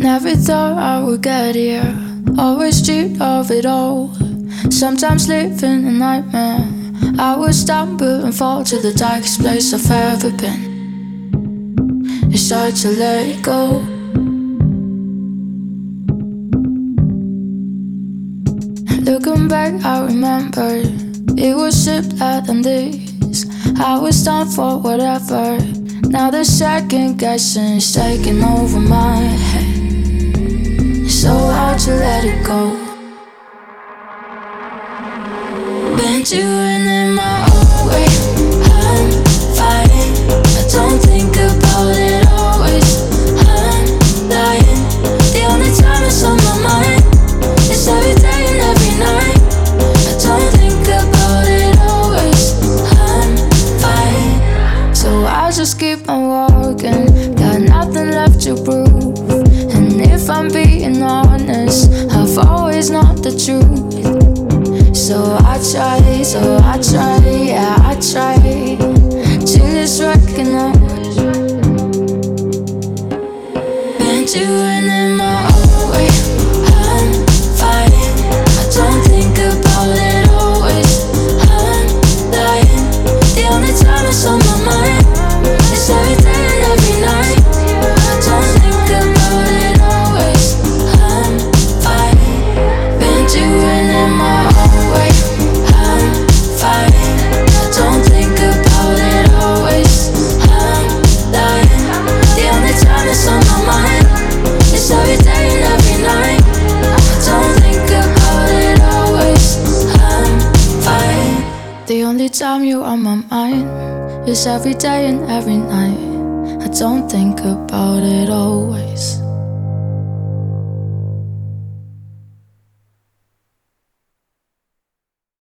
Never thought I would get here. Always dreamed of it all. Sometimes living a nightmare. I would stumble and fall to the darkest place I've ever been. It's hard to let it go. Looking back, I remember it was simpler than this. I was down for whatever. Now the second guessing is taking over my head. It's so hard to let it go. Been doing it my own way. I'm fine. I don't think about it always. I'm lying. The only time it's on my mind is every day and every night. I don't think about it always. I'm fine. So I just keep on walking. Got nothing left to prove. And if I'm being honest, I've always known the truth. So I try, yeah, I try to just recognize. Been doing it my own way. I'm fine. I don't think about it always. I'm lying. The only time it's on my mind is every day and every night. I don't think about it always. I'm fine. Been doing it my own way. I'm fine. I don't think about it always. I'm lying. The only time it's on my mind is every day and every night. I don't think about it always. I'm fine. The only time you're on my mind is every day and every night. I don't think about it always.